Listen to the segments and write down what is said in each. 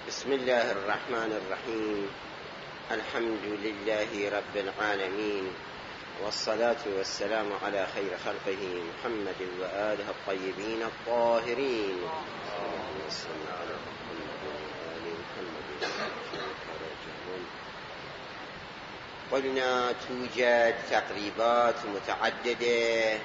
بسم الله الرحمن الرحيم. الحمد لله رب العالمين، والصلاة والسلام على خير خلقه محمد وآله الطيبين الطاهرين. اللهم صل على محمد وآل محمد. قلنا توجد تقريبات متعددة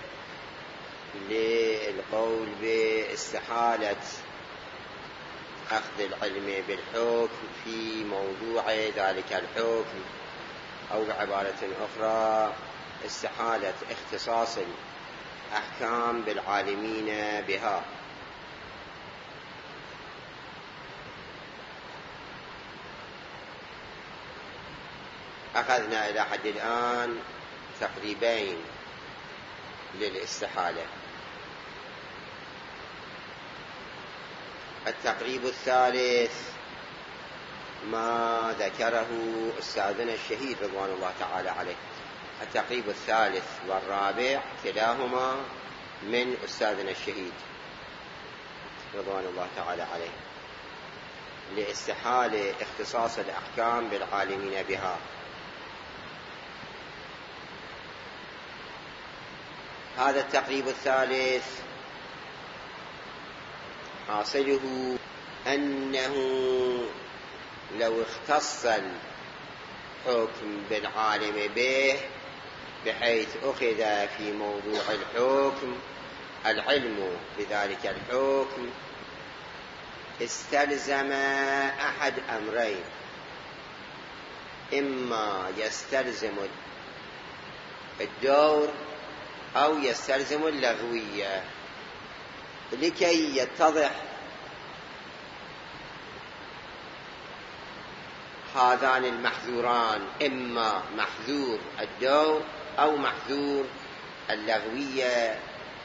للقول باستحالة أخذ العلم بالحكم في موضوع ذلك الحكم، أو بعبارة أخرى استحالة اختصاص الأحكام بالعالمين بها. أخذنا إلى حد الآن تقريبين للاستحالة. التقريب الثالث ما ذكره أستاذنا الشهيد رضوان الله تعالى عليه. التقريب الثالث والرابع كلاهما من أستاذنا الشهيد رضوان الله تعالى عليه لاستحالة اختصاص الأحكام بالعالمين بها. هذا التقريب الثالث حاصله أنه لو اختص الحكم بالعالم به بحيث أخذ في موضوع الحكم العلم بذلك الحكم، استلزم أحد أمرين: إما يستلزم الدور أو يستلزم اللغوية. لكي يتضح هذان المحذوران، إما محذور الدور أو محذور اللغوية،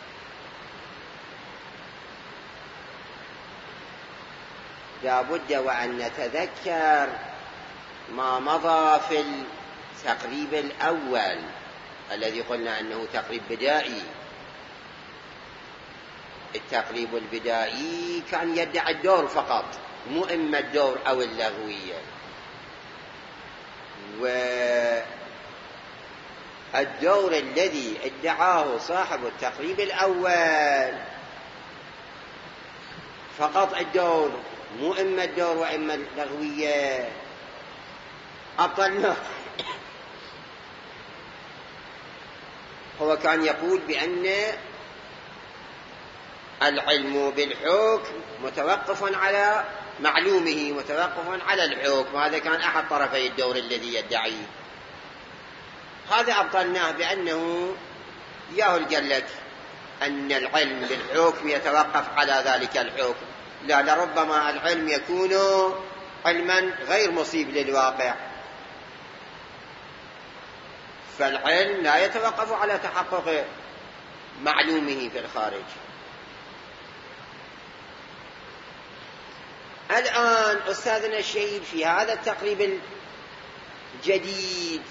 لا بد وأن نتذكر ما مضى في التقريب الأول الذي قلنا أنه تقريب بدائي. التقريب البدائي كان يدعي الدور فقط، مو إما الدور أو اللغوية. والدور الذي ادعاه صاحب التقريب الأول فقط الدور، مو إما الدور وإما اللغوية، أبطلناه. هو كان يقول بأن العلم بالحكم متوقف على معلومه، متوقف على الحكم. هذا كان أحد طرفي الدور الذي يدعيه. هذا أبطلناه بأنه ياهل قال لك أن العلم بالحكم يتوقف على ذلك الحكم. لا، لربما العلم يكون علما غير مصيب للواقع، فالعلم لا يتوقف على تحقق معلومه في الخارج. الآن أستاذنا الشهيد في هذا التقريب الجديد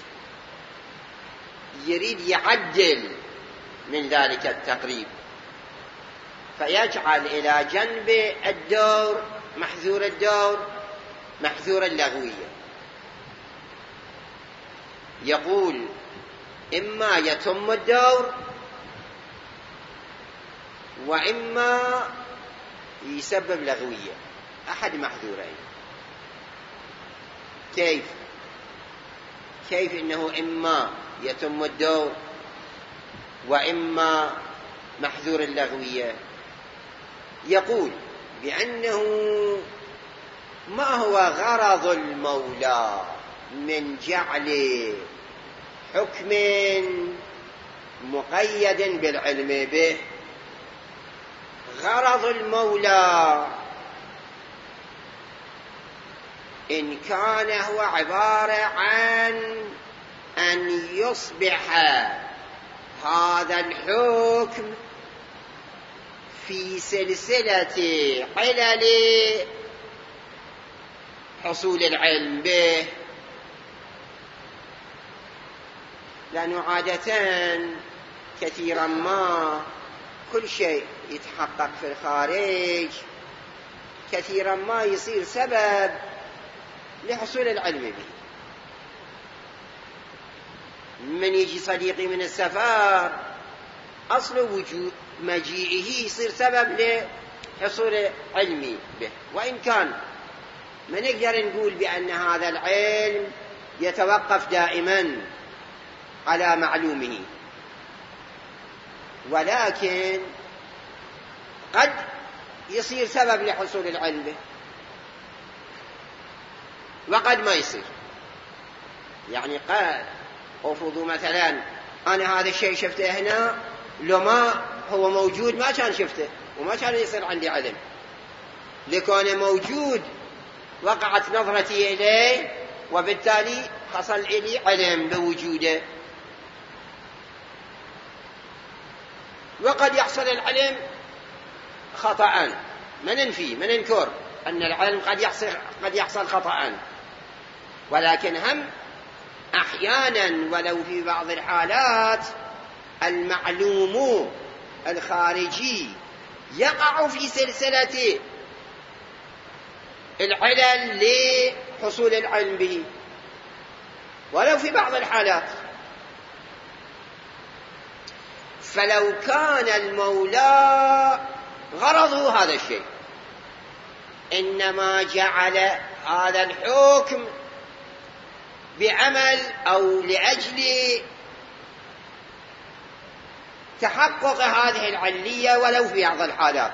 يريد يعدل من ذلك التقريب، فيجعل إلى جنب الدور محذور الدور محذور اللغوية. يقول إما يتم الدور وإما يسبب لغوية، أحد محذورين. كيف إنه إما يتم الدور وإما محذور اللغوية؟ يقول بأنه ما هو غرض المولى من جعل حكم مقيد بالعلم به؟ غرض المولى إن كان هو عبارة عن أن يصبح هذا الحكم في سلسلة علل حصول العلم به، لأنه عادة كثيرا ما كل شيء يتحقق في الخارج كثيرا ما يصير سبب لحصول العلم به. من يجي صديقي من السفر أصل وجود مجيئه يصير سبب لحصول علمي به، وإن كان ما نقدر نقول بأن هذا العلم يتوقف دائما على معلومه، ولكن قد يصير سبب لحصول العلم به وقد ما يصير. يعني قد أفرضوا مثلا أنا هذا الشيء شفته هنا، لو ما هو موجود ما كان شفته وما كان يصير عندي علم، لكونه موجود وقعت نظرتي إليه وبالتالي حصل لي علم بوجوده. وقد يحصل العلم خطأ، ما ننفي ما ننكر أن العلم قد يحصل خطأ، ولكن هم أحيانا ولو في بعض الحالات المعلوم الخارجي يقع في سلسلة العلل لحصول العلم به، ولو في بعض الحالات. فلو كان المولى غرضه هذا الشيء، إنما جعل هذا الحكم بعمل أو لأجل تحقق هذه العلية ولو في بعض الحالات،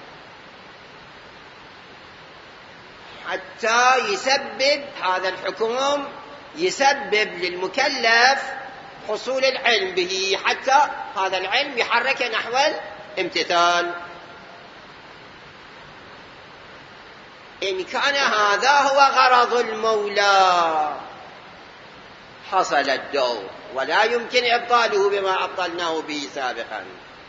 حتى يسبب هذا الحكم يسبب للمكلف حصول العلم به، حتى هذا العلم يحرك نحو الامتثال. إن كان هذا هو غرض المولى حصل الدور، ولا يمكن إبطاله بما أبطلناه به سابقا.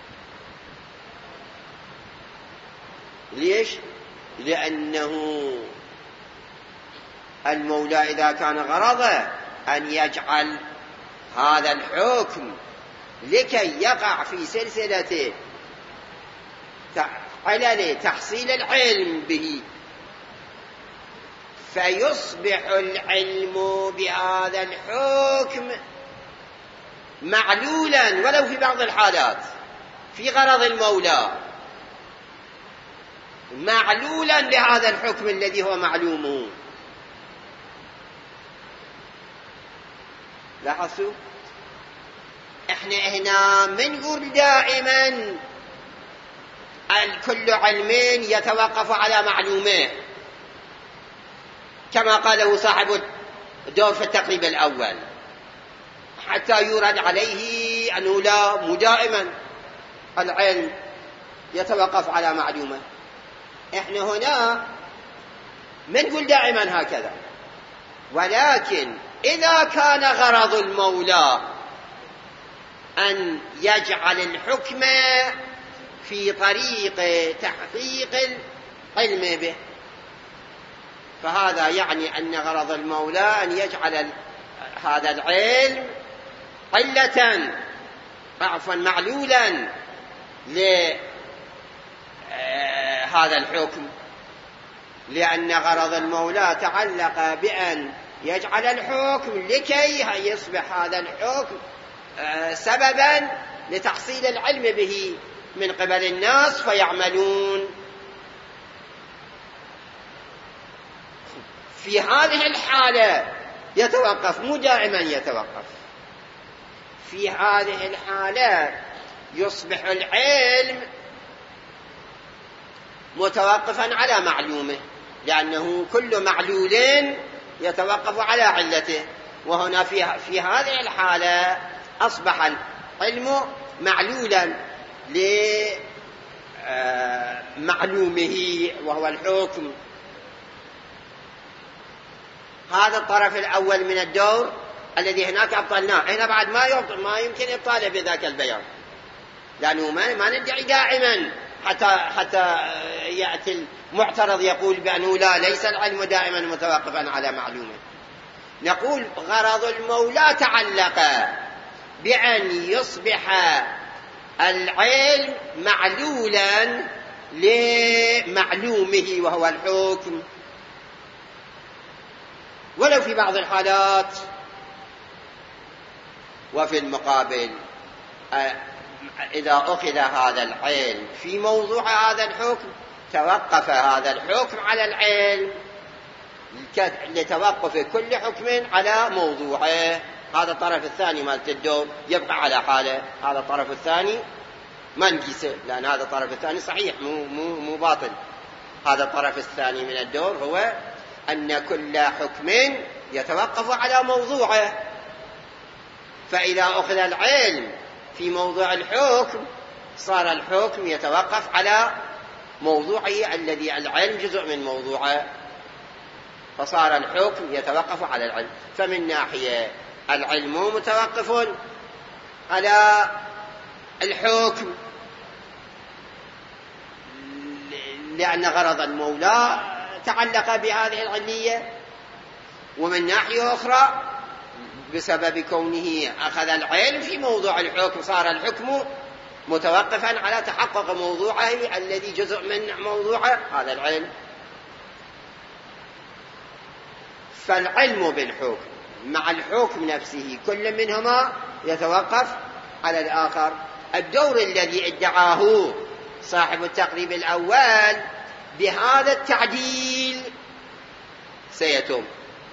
ليش؟ لأنه المولى إذا كان غرضه أن يجعل هذا الحكم لكي يقع في سلسلة علل تحصيل العلم به، فيصبح العلم بهذا الحكم معلولا ولو في بعض الحالات في غرض المولى، معلولا بهذا الحكم الذي هو معلومه. لاحظوا احنا هنا منقول دائما كل علم يتوقف على معلومه، كما قاله صاحب الدور في التقريب الأول، حتى يورد عليه أنه لا دائما العلم يتوقف على معلومه. احنا هنا منقول دائما هكذا، ولكن إذا كان غرض المولى أن يجعل الحكم في طريق تحقيق العلم به، فهذا يعني أن غرض المولى أن يجعل هذا العلم معلولا لهذا الحكم، لأن غرض المولى تعلق بأن يجعل الحكم لكي يصبح هذا الحكم سببا لتحصيل العلم به من قبل الناس فيعملون. في هذه الحالة يتوقف، مو دائما يتوقف، في هذه الحالة يصبح العلم متوقفا على معلومه، لأنه كل معلول يتوقف على علته. وهنا في هذه الحالة أصبح العلم معلولا لمعلومه وهو الحكم. هذا الطرف الأول من الدور الذي هناك أبطلناه. هنا بعد ما يمكن إبطاله بذاك البيان، لأنه ما ندعي دائما حتى يأتي المعترض يقول بأنه ليس العلم دائما متوقفا على معلومه. نقول غرض المولى تعلق بأن يصبح العلم معلولا لمعلومه وهو الحكم. ولو في بعض الحالات وفي المقابل إذا أخذ هذا العلم في موضوع هذا الحكم توقف هذا الحكم على العلم لتوقف كل حكم على موضوعه. هذا الطرف الثاني مالت الدور يبقى على حاله، هذا الطرف الثاني ما نقيسه، لأن هذا الطرف الثاني صحيح مو باطل. هذا الطرف الثاني من الدور هو أن كل حكم يتوقف على موضوعه، فإذا أخذ العلم في موضوع الحكم صار الحكم يتوقف على موضوعه الذي العلم جزء من موضوعه، فصار الحكم يتوقف على العلم. فمن ناحية العلم متوقف على الحكم لأن غرض المولى تعلق بهذه العلية، ومن ناحية أخرى بسبب كونه أخذ العلم في موضوع الحكم صار الحكم متوقفا على تحقق موضوعه الذي جزء من موضوعه هذا العلم. فالعلم بالحكم مع الحكم نفسه كل منهما يتوقف على الآخر. الدور الذي ادعاه صاحب التقريب الأول بهذا التعديل سيتم.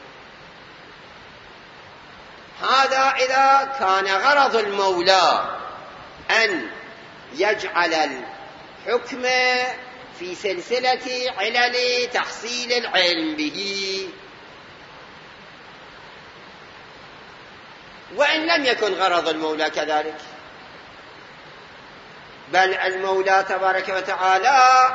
هذا إذا كان غرض المولى أن يجعل الحكم في سلسلة علل تحصيل العلم به، وإن لم يكن غرض المولى كذلك، بل المولى تبارك وتعالى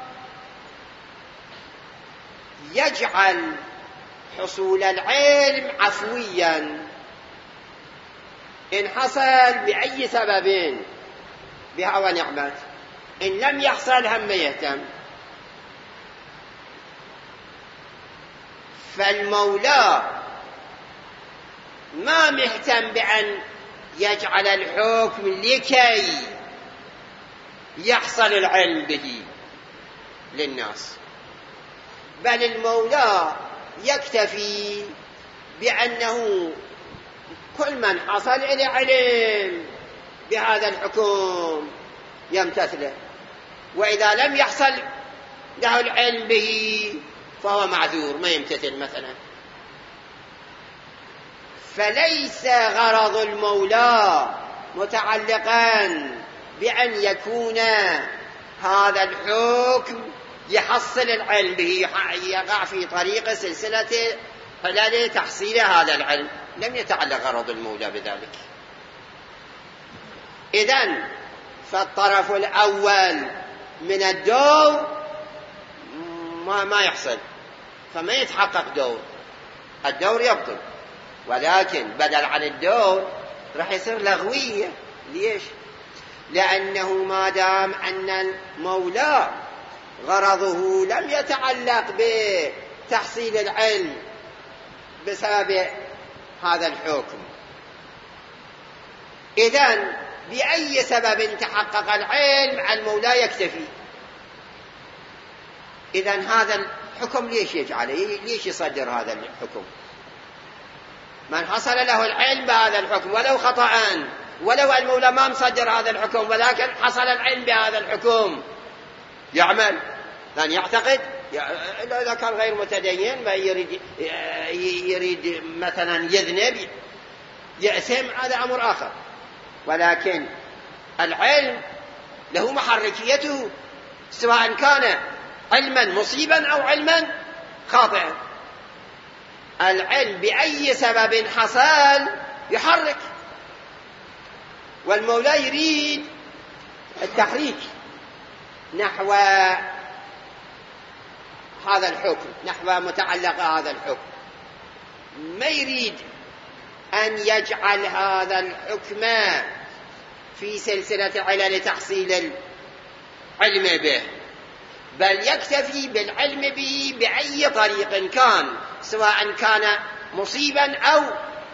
يجعل حصول العلم عفويا إن حصل بأي سبب بها ونعمت، إن لم يحصل هم يهتم. فالمولى ما مهتم بأن يجعل الحكم لكي يحصل العلم به للناس، بل المولى يكتفي بأنه كل من حصل إلى علم بهذا الحكم يمتثله، وإذا لم يحصل له العلم به فهو معذور ما يمتثل مثلا. فليس غرض المولى متعلقا بأن يكون هذا الحكم يحصل العلم به، يقع في طريق سلسلة خلال تحصيل هذا العلم، لم يتعلق غرض المولى بذلك. إذن فالطرف الأول من الدور ما يحصل، فما يتحقق الدور يبطل، ولكن بدل عن الدور راح يصير لغوية. ليش؟ لأنه ما دام أن المولى غرضه لم يتعلق بتحصيل العلم بسبب هذا الحكم، إذن بأي سبب تحقق العلم المولى يكتفي. إذن هذا الحكم ليش يجعله؟ ليش يصدر هذا الحكم؟ من حصل له العلم بهذا الحكم ولو خطأ، ولو المولى ما مصدر هذا الحكم ولكن حصل العلم بهذا الحكم يعمل، لأن يعتقد إذا كان غير متدين ما يريد مثلا يذنب يأثم، هذا أمر آخر، ولكن العلم له محركيته سواء كان علما مصيبا أو علما خاطئا. العلم بأي سبب حصل يحرك، والمولى يريد التحريك نحو هذا الحكم، نحو متعلق هذا الحكم، ما يريد أن يجعل هذا الحكم في سلسلة علل تحصيل العلم به، بل يكتفي بالعلم به بأي طريق كان، سواء كان مصيبا أو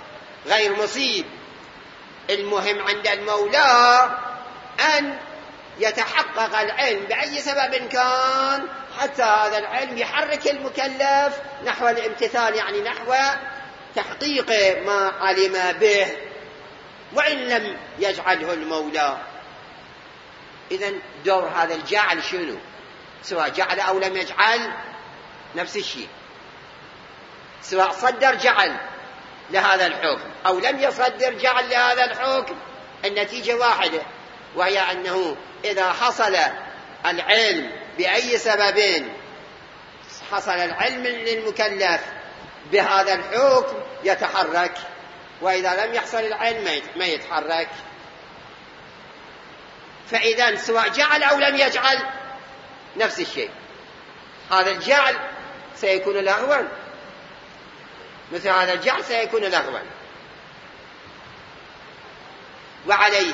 غير مصيب. المهم عند المولى أن يتحقق العلم بأي سبب كان، حتى هذا العلم يحرك المكلف نحو الامتثال، يعني نحو تحقيق ما علم به وإن لم يجعله المولى. إذن دور هذا الجعل شنو؟ سواء جعل أو لم يجعل نفس الشيء، سواء صدر جعل لهذا الحكم أو لم يصدر جعل لهذا الحكم، النتيجة واحدة، وهي أنه إذا حصل العلم بأي سبب حصل العلم للمكلف بهذا الحكم يتحرك، وإذا لم يحصل العلم ما يتحرك. فإذا سواء جعل أو لم يجعل نفس الشيء، هذا الجعل سيكون لغوا، مثل هذا الجعل سيكون لغوا. وعليه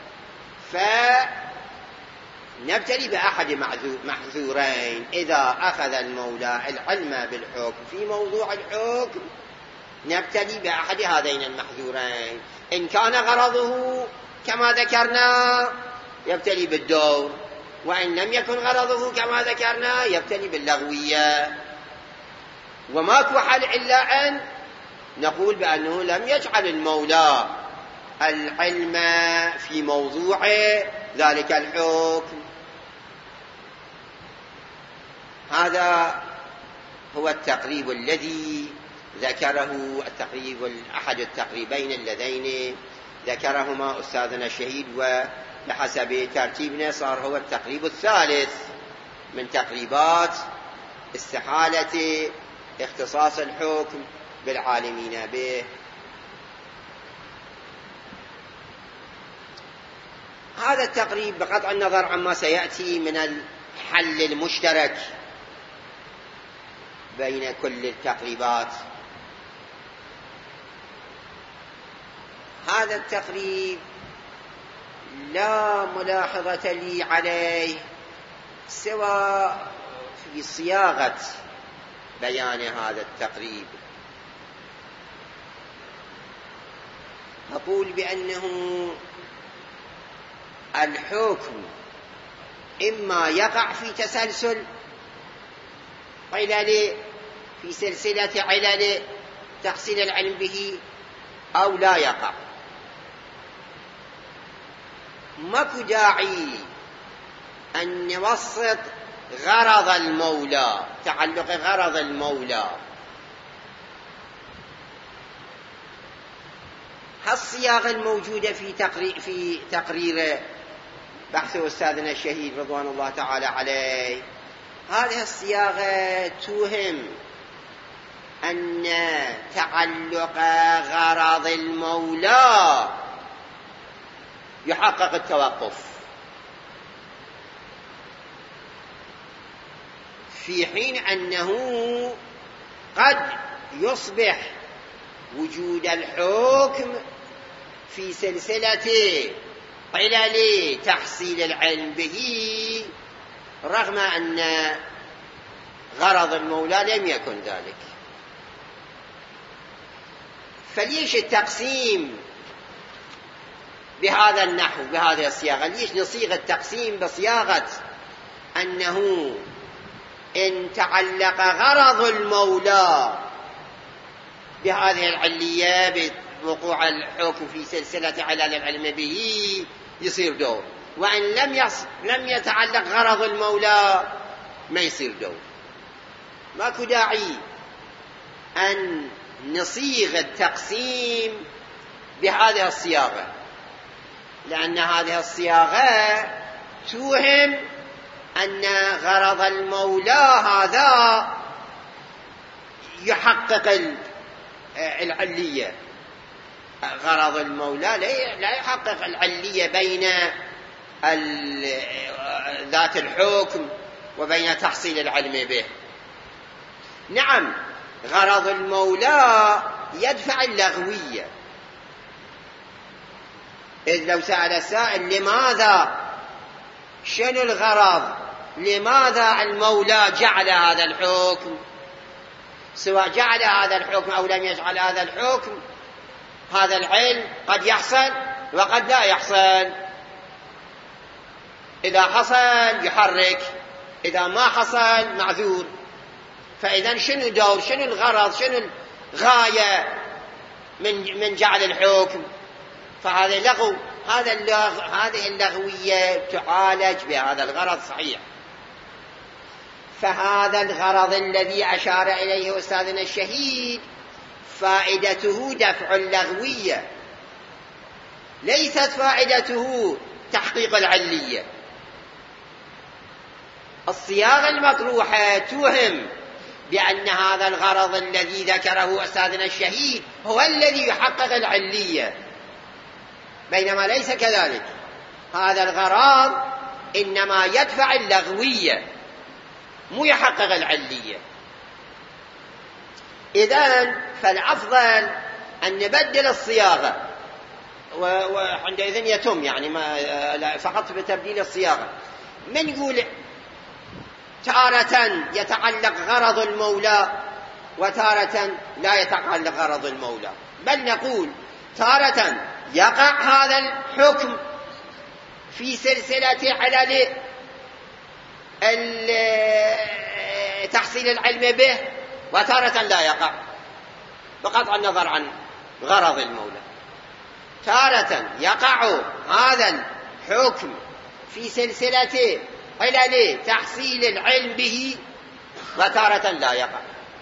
فنبتلي بأحد محذورين: إذا أخذ المولى العلم بالحكم في موضوع الحكم نبتلي بأحد هذين المحذورين، إن كان غرضه كما ذكرنا يبتلي بالدور، وإن لم يكن غرضه كما ذكرنا يبتلي باللغوية. وماكو حل إلا أن نقول بأنه لم يجعل المولى العلم في موضوع ذلك الحكم. هذا هو التقريب الذي ذكره أحد التقريبين اللذين ذكرهما أستاذنا الشهيد، وبحسب ترتيبنا صار هو التقريب الثالث من تقريبات استحالة اختصاص الحكم بالعالمين به. هذا التقريب بقطع النظر عما سيأتي من الحل المشترك بين كل التقريبات، هذا التقريب لا ملاحظة لي عليه سوى في صياغة بيان هذا التقريب. أقول بأنه الحكم إما يقع في تسلسل علل، في سلسلة علل تحصيل العلم به، أو لا يقع. ماكو داعي أن نوسط غرض المولى، تعلق غرض المولى. هالصياغة الموجودة في تقرير بحث أستاذنا الشهيد رضوان الله تعالى عليه، هذه الصياغة توهم أن تعلق غرض المولى يحقق التوقف، في حين أنه قد يصبح وجود الحكم في سلسلة علل تحصيل العلم به، رغم أن غرض المولى لم يكن ذلك. فليش التقسيم بهذا النحو بهذه الصياغة؟ ليش نصيغ التقسيم بصياغة أنه إن تعلق غرض المولى بهذه العلية بوقوع الحكم في سلسلة علل العلم به يصير دور، وإن لم يتعلق غرض المولى ما يصير دور. ماكو داعي أن نصيغ التقسيم بهذه الصياغة، لأن هذه الصياغة توهم أن غرض المولى هذا يحقق العلية. غرض المولى لا يحقق العلية بين ذات الحكم وبين تحصيل العلم به. نعم، غرض المولى يدفع اللغوية، إذ لو سأل السائل لماذا، شنو الغرض، لماذا المولى جعل هذا الحكم، سواء جعل هذا الحكم أو لم يجعل هذا الحكم، هذا العلم قد يحصل وقد لا يحصل. إذا حصل يحرك، إذا ما حصل معذور. فإذا شنو دور، شنو الغرض، شنو الغاية من جعل الحكم؟ فهذا لغو، هذه اللغوية تعالج بهذا الغرض صحيح. فهذا الغرض الذي أشار إليه أستاذنا الشهيد فائدته دفع اللغوية، ليست فائدته تحقيق العلية. الصياغة المطروحة توهم بأن هذا الغرض الذي ذكره أستاذنا الشهيد هو الذي يحقق العلية، بينما ليس كذلك. هذا الغرض إنما يدفع اللغوية مو يحقق العلية. إذن فالأفضل أن نبدل الصياغة، وعندئذ يتم يعني ما فقط بتبديل الصياغة. من يقول تارة يتعلق غرض المولى وتارة لا يتعلق غرض المولى، بل نقول تارة يقع هذا الحكم في سلسلة علل تحصيل العلم به، وتارة لا يقع بقطع النظر عن غرض المولى. تارة يقع هذا الحكم في سلسلة علل تحصيل العلم به، وتارة لا يقع.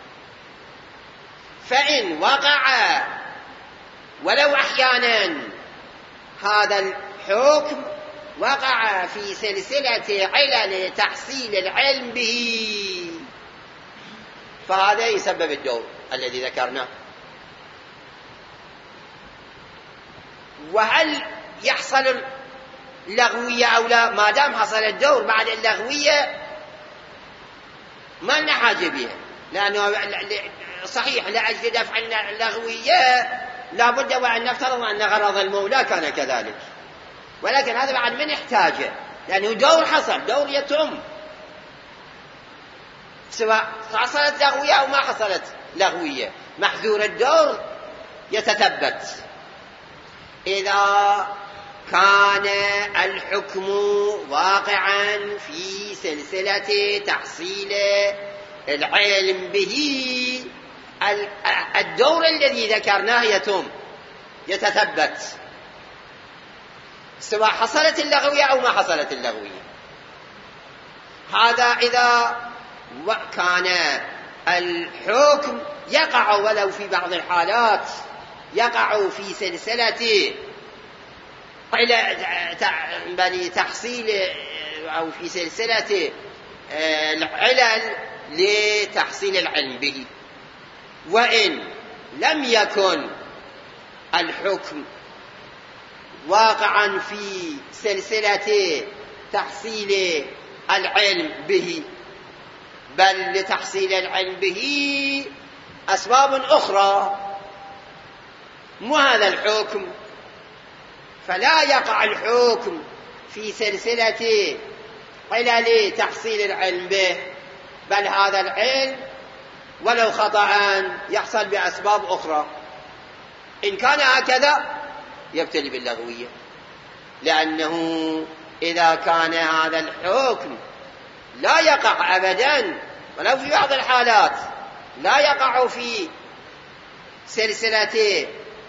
فإن وقع ولو أحيانا هذا الحكم وقع في سلسلة علل تحصيل العلم به، فهذا يسبب الدور الذي ذكرناه. وهل يحصل اللغوية أو لا؟ ما دام حصل الدور بعد اللغوية ما لنا حاجة بها، لأنه صحيح لأجل دفع اللغوية لابد وأن نفترض أن غرض المولى كان كذلك، ولكن هذا بعد من يحتاجه، لأنه دور حصل، دور يتم سواء حصلت لغوية أو ما حصلت لغوية، محذور الدور يتثبت. إذا كان الحكم واقعا في سلسلة تحصيل العلم به، الدور الذي ذكرناه يتثبت سواء حصلت اللغوية أو ما حصلت اللغوية. هذا إذا كان الحكم يقع ولو في بعض الحالات يقع في سلسلة تحصيل أو في سلسلة العلل لتحصيل العلم به. وإن لم يكن الحكم واقعا في سلسلة تحصيل العلم به، بل لتحصيل العلم به أسباب أخرى مو هذا الحكم، فلا يقع الحكم في سلسلة علل تحصيل العلم به، بل هذا العلم ولو خطأ يحصل بأسباب أخرى. إن كان هكذا يبتلي باللغوية، لأنه إذا كان هذا الحكم لا يقع أبدا ولو في بعض الحالات لا يقع في سلسلة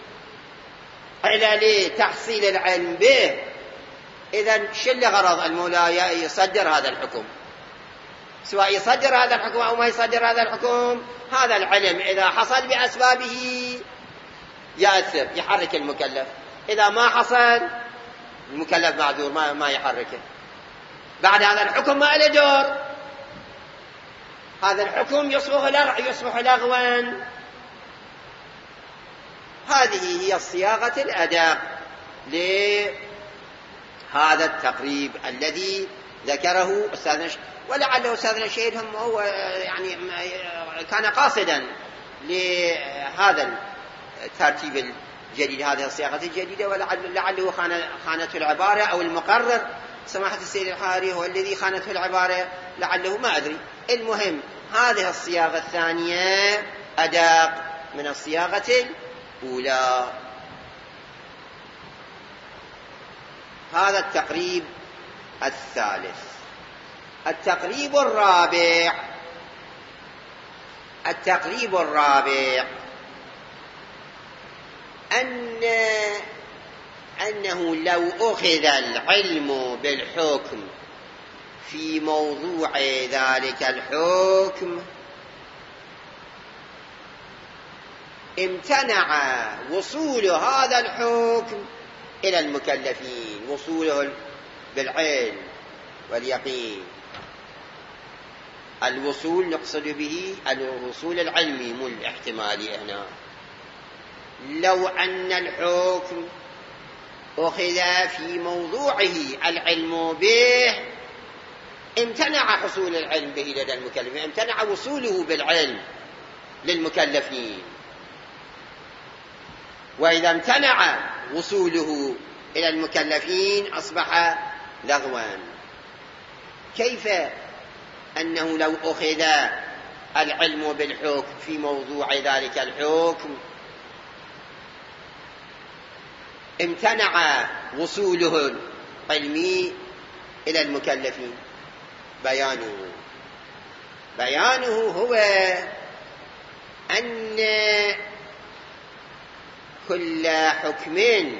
علل تحصيل العلم به، إذن شل غرض المولى يصدر هذا الحكم، سواء يصدر هذا الحكم أو ما يصدر هذا الحكم. هذا العلم إذا حصل بأسبابه يأثر يحرك المكلف، إذا ما حصل المكلف معذور ما يحركه. بعد هذا الحكم ما له دور، هذا الحكم يصبح لغوا. هذه هي الصياغة الأداء لهذا التقريب الذي ذكره أستاذنا، ولعله أستاذنا الشهيد هم هو يعني كان قاصدا لهذا الترتيب الجديد، هذه الصياغة الجديدة، ولعله خانته العبارة أو المقرر سماحة السيد الحاري هو الذي خانته العبارة، لعله ما أدري. المهم هذه الصياغة الثانية أداق من الصياغة الأولى. هذا التقريب الثالث. التقريب الرابع أنه لو أخذ العلم بالحكم في موضوع ذلك الحكم امتنع وصول هذا الحكم إلى المكلفين، وصوله بالعلم واليقين. الوصول نقصد به الوصول العلمي مو الاحتمالي هنا. لو أن الحكم أخذ في موضوعه العلم به امتنع حصول العلم به لدى المكلفين، امتنع وصوله بالعلم للمكلفين. وإذا امتنع وصوله إلى المكلفين أصبح لغوا. كيف أنه لو أخذ العلم بالحكم في موضوع ذلك الحكم امتنع وصوله العلمي إلى المكلفين؟ بيانه هو أن كل حكم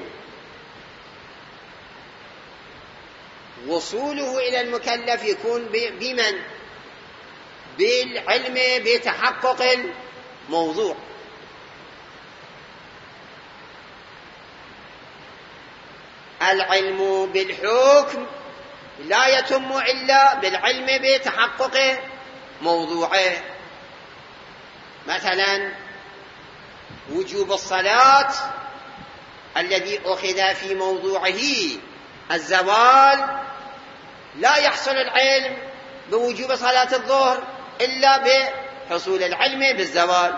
وصوله إلى المكلف يكون بمن؟ بالعلم بتحقق الموضوع. العلم بالحكم لا يتم إلا بالعلم بتحقق موضوعه. مثلا وجوب الصلاة الذي أخذ في موضوعه الزوال لا يحصل العلم بوجوب صلاة الظهر إلا بحصول العلم بالزوال.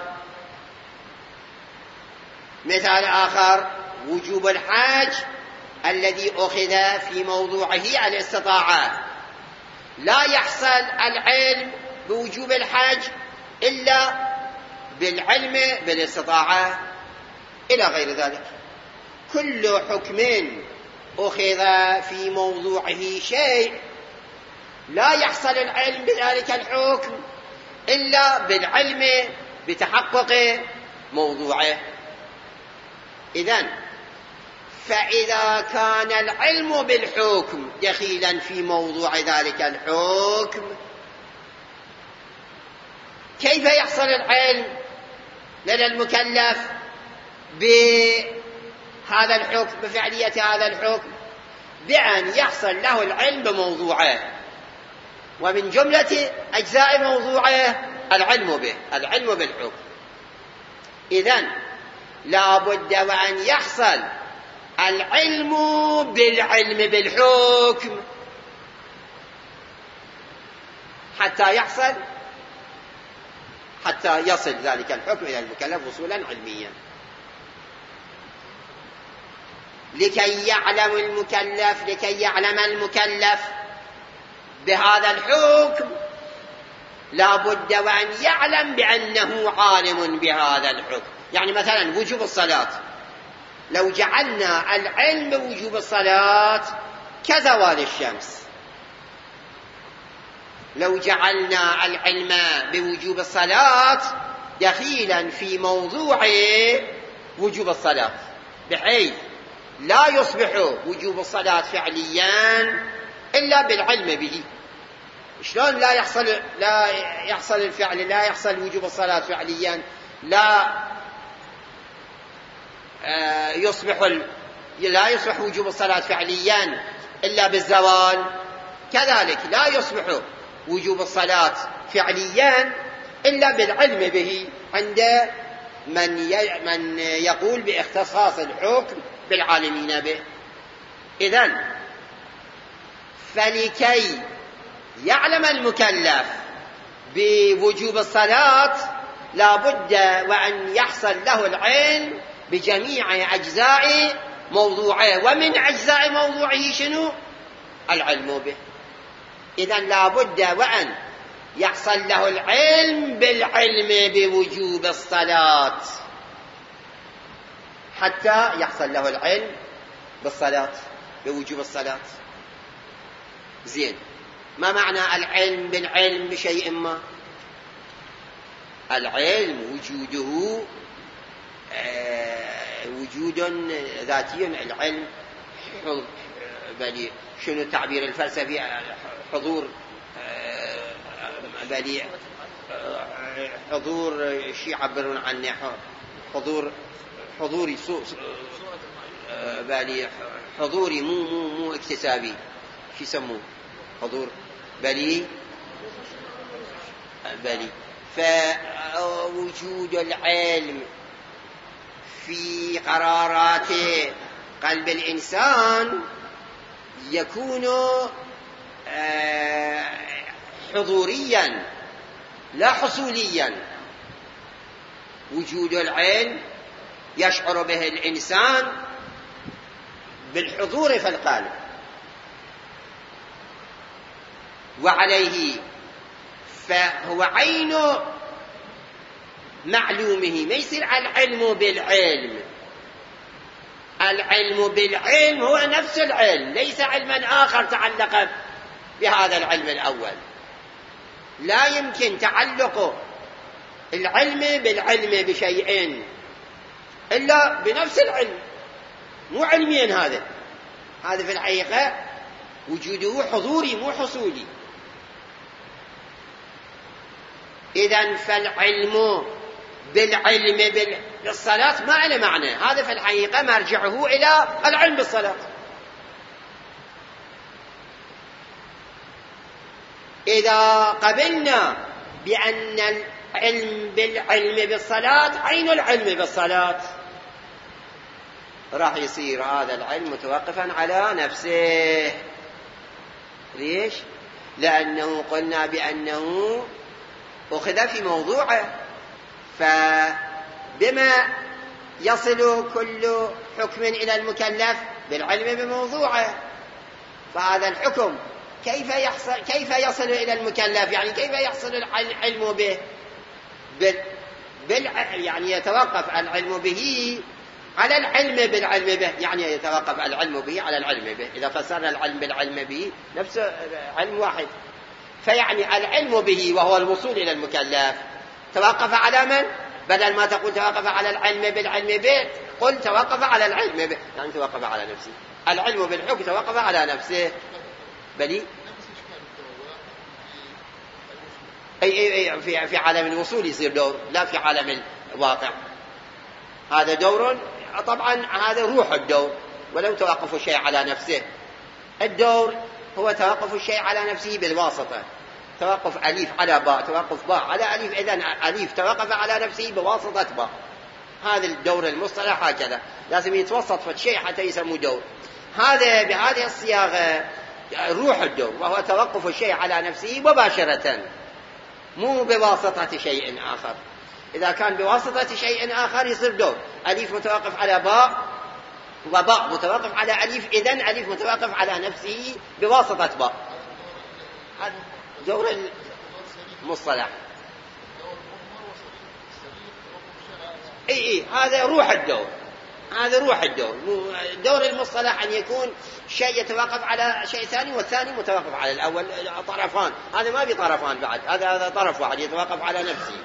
مثال آخر وجوب الحج الذي أخذ في موضوعه الاستطاعة لا يحصل العلم بوجوب الحج إلا بالعلم بالاستطاعة إلى غير ذلك. كل حكم أخذ في موضوعه شيء لا يحصل العلم بذلك الحكم إلا بالعلم بتحقق موضوعه. فإذا كان العلم بالحكم دخيلا في موضوع ذلك الحكم كيف يحصل العلم لدى المكلف بهذا الحكم، بفعلية هذا الحكم؟ بأن يحصل له العلم بموضوعه، ومن جملة أجزاء موضوعه العلم به، العلم بالحكم. إذن لا بد وأن يحصل العلم بالعلم بالحكم حتى يصل ذلك الحكم إلى المكلف وصولا علميا. لكي يعلم المكلف بهذا الحكم لا بد وأن يعلم بأنه عالم بهذا الحكم. يعني مثلا وجوب الصلاة، لو جعلنا العلم بوجوب الصلاة كزوال الشمس، لو جعلنا العلم بوجوب الصلاة دخيلا في موضوع وجوب الصلاة بحيث لا يصبح وجوب الصلاة فعليا إلا بالعلم به. شلون لا يحصل الفعل، لا يحصل وجوب الصلاة فعليا، لا يصبح وجوب الصلاة فعليا إلا بالزوال، كذلك لا يصبح وجوب الصلاة فعليا إلا بالعلم به عند من يقول باختصاص الحكم بالعالمين به. إذن فلكي يعلم المكلف بوجوب الصلاة لا بد وأن يحصل له العلم بجميع أجزاء موضوعه، ومن أجزاء موضوعه شنو؟ العلم به. إذن لا بد وأن يحصل له العلم بالعلم بوجوب الصلاة حتى يحصل له العلم بالصلاة بوجوب الصلاة. زين، ما معنى العلم بالعلم بشيء ما؟ العلم وجوده وجود ذاتي. العلم بل شنو التعبير الفلسفي؟ حضور بل حضور شيء يعبرون عنه حضوري بل حضوري مو اكتسابي. شو يسموه؟ حضور بلي. فوجود العلم في قرارات قلب الإنسان يكون حضوريا لا حصوليا. وجود العلم يشعر به الإنسان بالحضور في القلب، وعليه فهو عين معلومه. ما يصير العلم بالعلم. العلم بالعلم هو نفس العلم، ليس علما آخر تعلق بهذا العلم الأول. لا يمكن تعلق العلم بالعلم بشيئين إلا بنفس العلم، مو علمين. هذا في الحقيقة وجوده حضوري مو حصولي. إذن فالعلم بالعلم بالصلاة ما له معنى. هذا في الحقيقة مرجعه إلى العلم بالصلاة. إذا قبلنا بأن العلم بالعلم بالصلاة عين العلم بالصلاة، راح يصير هذا العلم متوقفا على نفسه. ليش؟ لأنه قلنا بأنه أخذ في موضوعه، فبما يصل كل حكم إلى المكلف بالعلم بموضوعه. فهذا الحكم كيف يصل إلى المكلف؟ يعني كيف يحصل العلم به؟ يعني يتوقف العلم به على العلم بالعلم به، يعني يتوقف العلم به على العلم به. إذا فسرنا العلم بالعلم به نفس علم واحد. فيعني العلم به وهو الوصول إلى المكلف توقف على من؟ بدل ما تقول توقف على العلم بالعلم به، قل توقف على العلم به، يعني توقف على نفسه. العلم بالحكم توقف على نفسه. بلي أي في عالم الوصول يصير دور، لا في عالم الواقع. هذا دور طبعا، هذا روح الدور، ولو توقف الشيء على نفسه. الدور هو توقف الشيء على نفسه بالواسطة. توقف أليف على باء، توقف باء على أليف، إذن أليف توقف على نفسه بواسطة باء. هذا الدور المصطلح هكذا، لازم يتوسط في الشيء حتى يسموه دور. هذا بهذه الصياغة روح الدور، وهو توقف الشيء على نفسه مباشرة، مو بواسطة شيء آخر. إذا كان بواسطة شيء آخر يصير دور. أليف متوقف على باء وباء متوقف على أليف، إذن أليف متوقف على نفسه بواسطة باء. هذا دور المصطلح. اي هذا روح الدور. هذا روح الدور. دور المصطلح أن يكون شيء يتوقف على شيء ثاني، والثاني متوقف على الأول. طرفان، هذا ما بطرفان بعد، هذا طرف واحد يتوقف على نفسه.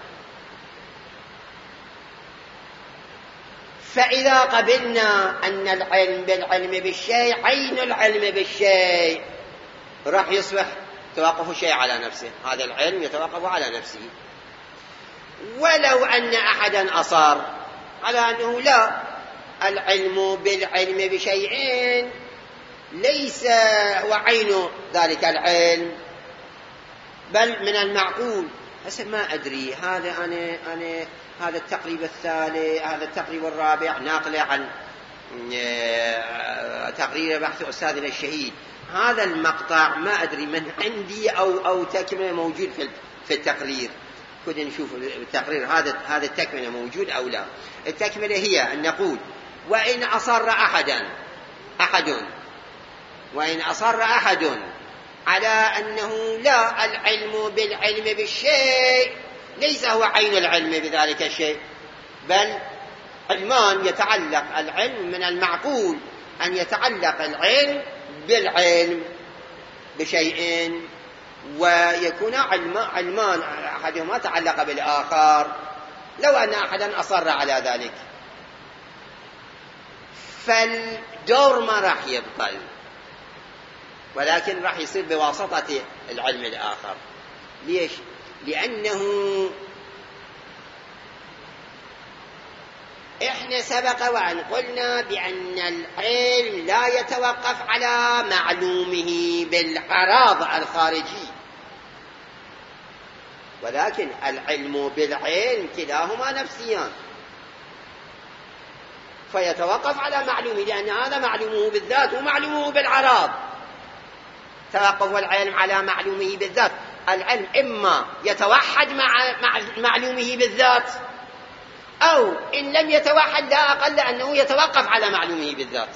فإذا قبلنا أن العلم بالعلم بالشيء عين العلم بالشيء، راح يصبح توقف الشيء على نفسه. هذا العلم يتوقف على نفسه. ولو أن أحدا أصر على أنه لا، العلم بالعلم بشيئين ليس هو عين ذلك العلم، بل من المعقول. هسه ما أدري، أنا هذا التقريب الثالث، هذا التقريب الرابع ناقل عن تقرير بحث أستاذنا الشهيد. هذا المقطع ما أدري من عندي أو تكملة موجود في التقرير. كنا نشوف التقرير هذا التكملة موجود أو لا. التكملة هي أن نقول: وإن أصر أحد على أنه لا، العلم بالعلم بالشيء ليس هو عين العلم بذلك الشيء، بل علمان يتعلق العلم، من المعقول أن يتعلق العلم بالعلم. بشيء ويكون علمان أحدهما تعلق بالآخر، لو أن أحدا أصر على ذلك فالدور ما راح يبطل، ولكن راح يصير بواسطة العلم الآخر. ليش؟ لأنه إحنا سبق وأن قلنا بأن العلم لا يتوقف على معلومه بالأعراض الخارجي، ولكن العلم بالعلم كلاهما نفسيان، فيتوقف على معلومه لأن هذا معلومه بالذات ومعلومه بالأعراض. توقف العلم على معلومه بالذات، العلم إما يتوحد مع معلومه بالذات، أو إن لم يتوحد لا أقل أنه يتوقف على معلومه بالذات.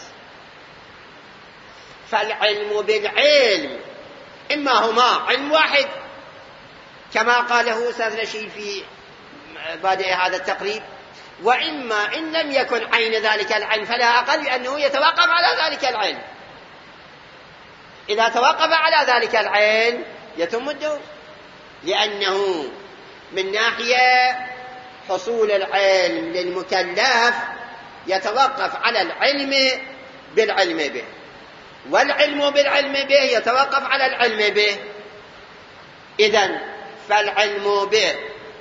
فالعلم بالعلم إما هما علم واحد كما قاله أستاذ نشيد في بادئ هذا التقريب، وإما إن لم يكن عين ذلك العلم فلا أقل أنه يتوقف على ذلك العلم. إذا توقف على ذلك العلم يتم الدور، لأنه من ناحية حصول العلم للمكلف يتوقف على العلم بالعلم به، والعلم بالعلم به يتوقف على العلم به. إذن فالعلم به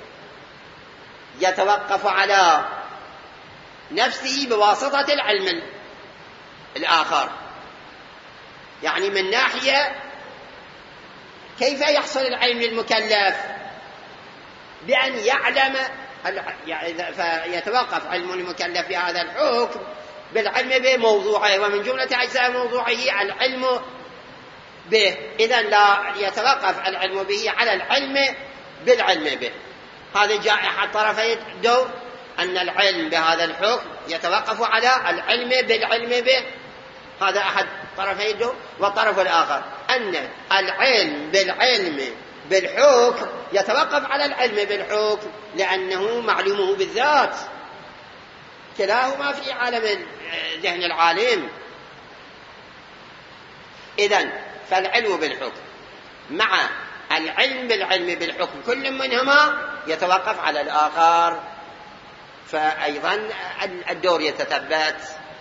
يتوقف على نفسه بواسطة العلم الآخر. يعني من ناحية كيف يحصل العلم للمكلف؟ بأن يعلم، فيتوقف علم المكلف بهذا الحكم بالعلم بموضوعه، ومن جملة أجزاء موضوعه العلم به. إذن لا يتوقف العلم به على العلم بالعلم به. هذا جاء أحد طرفي الدور، أن العلم بهذا الحكم يتوقف على العلم بالعلم به، هذا أحد طرفي الدور. والطرف الآخر أن العلم بالعلم بالحكم يتوقف على العلم بالحكم لأنه معلومه بالذات، كلاهما في عالم ذهن العالم. إذن فالعلم بالحكم مع العلم بالعلم بالحكم كل منهما يتوقف على الآخر، فأيضا الدور يتثبت.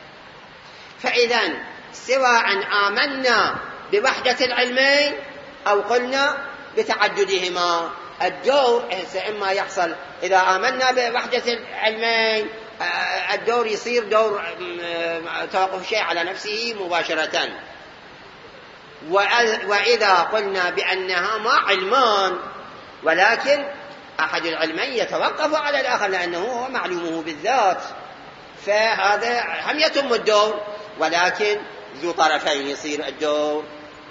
فإذن سواء آمنا بوحدة العلمين أو قلنا بتعددهما، الدور إما يحصل إذا آمنا بوحدة العلمين الدور يصير دور توقف شيء على نفسه مباشرة، وإذا قلنا بأنها ما علمان ولكن أحد العلمين يتوقف على الآخر لأنه هو معلومه بالذات، فهذا هم يتم الدور، ولكن ذو طرفين يصير الدور.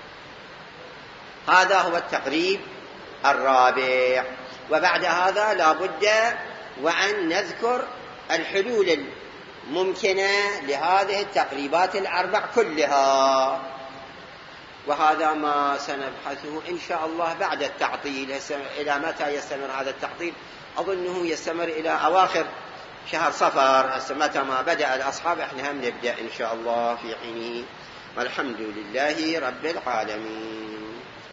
هذا هو التقريب الرابع. وبعد هذا لا بد وأن نذكر الحلول الممكنة لهذه التقريبات الأربع كلها، وهذا ما سنبحثه إن شاء الله بعد التعطيل. إلى متى يستمر هذا التعطيل؟ أظنه يستمر إلى أواخر شهر صفر، متى ما بدأ الأصحاب إحنا هم نبدأ إن شاء الله في حينه. والحمد لله رب العالمين.